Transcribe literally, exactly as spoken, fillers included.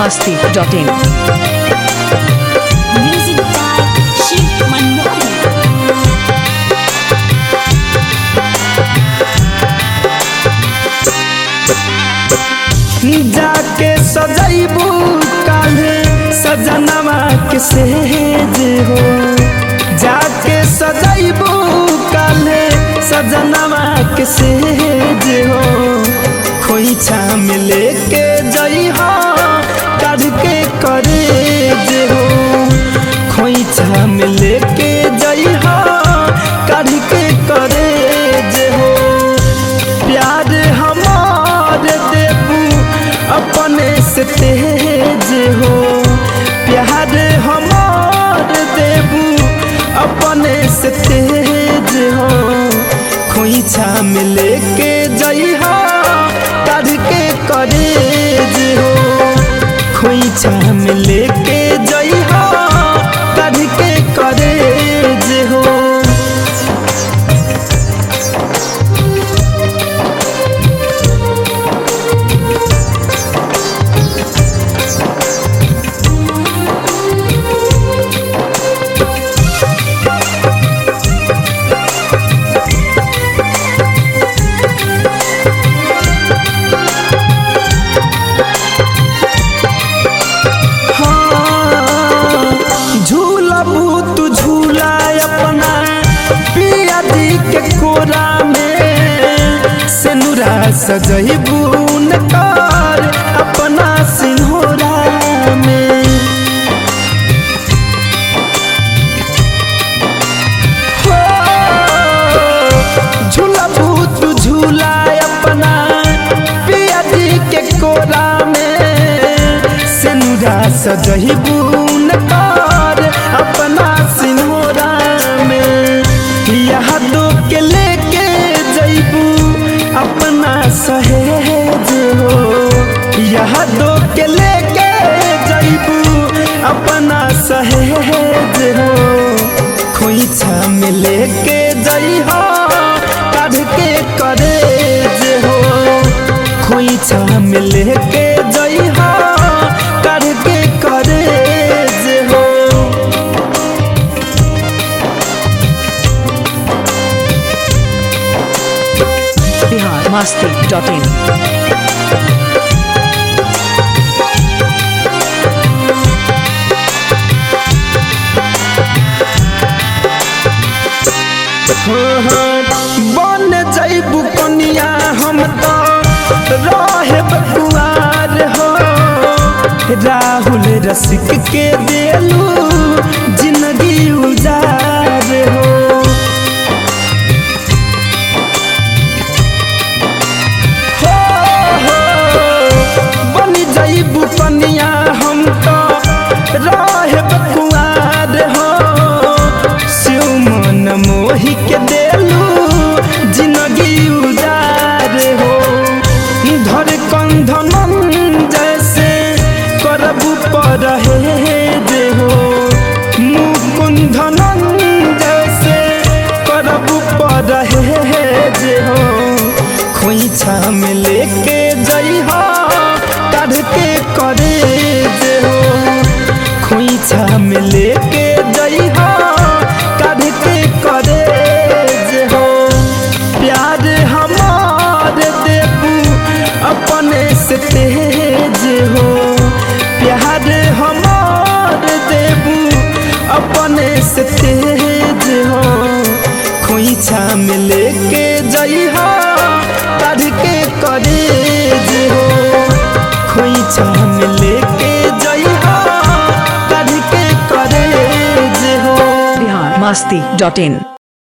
masti dot in. Music by Shiv Manmohan. जाके सजाइबू काल्हे सजनवा के सेज हो, जाके सजाइबू काल्हे सजनवा के सेज हो। खोइछा में लेके जई हो काढ़ के करेज हो, खोइछा में लेके जई हो काढ़ के करेज हो। प्यार हमार देबू अपने से तेज हो, प्यार हमार देबू अपने से तेज हो। खोइछा में लेके जई हो काढ़ के करेज हो, खोइछा में लेके जई हो काढ़ के करेज हो। कोरा में सेनुरा सजइबू न कर अपना सिंहोरा में। हो झूलबू तू झूला अपना पिया जी के कोरा में, सेनुरा सजइबू न कर अपना सिंहोरा में। यहाँ दो के लेके जइबू अपना सहेज हो, यहाँ दो के लेके जइबू अपना सहेज हो। खोइछा में लेके जई हो काढ़ के करेज हो, खोइछा में लेके जई हो काढ़ के करेज हो। masti dot in. बन जइबू कनिया हम तो रहे बकुआर हो, राहुल रसिक के देलू जिंदगी उजार हो। कनिया हम तो रहे बकुआर हो, शिव मन मोहि के देलू जिंदगी उजार हो। धर कंधन जैसे करबू परहेज हो, मुकुंदन जैसे करबू परहेज हो। खोइछा में लेके जई हो काढ़ के करेज हो, खोइछा में लेके जई हो काढ़ के करेज हो। प्यार हमार देबू अपने से तेज हो, प्यार हमार देबू अपने से तेज हो। खोइछा में लेके जई हो काढ़ के करेज हो, खोइछा में लेके जई हो काढ़ के करेज हो। masti dot in.